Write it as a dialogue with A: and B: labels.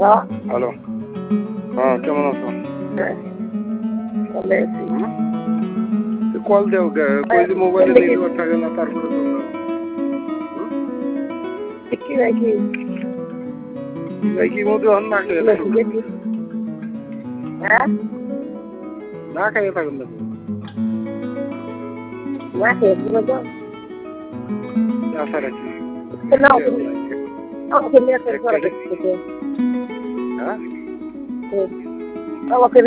A: Hello, হ্যাঁ কেমন আছো? কল দেও কই যে মোবাইলে নেটওয়ার্ক থাকে না তারপরে কি মধ্যে না খেয়ে না খাইয়ে থাকেন না আশা রাখি হ্যাঁ